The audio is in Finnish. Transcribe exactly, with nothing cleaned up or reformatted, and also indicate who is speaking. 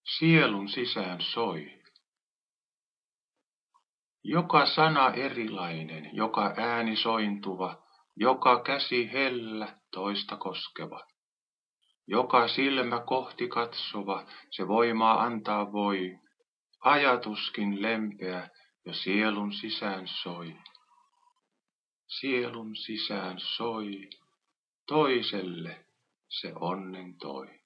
Speaker 1: sielun sisään soi. Joka sana erilainen, joka ääni sointuva, joka käsi hellä toista koskeva. Joka silmä kohti katsova, se voimaa antaa voi, ajatuskin lempeä jo sielun sisään soi. Sielun sisään soi, toiselle se onnen toi.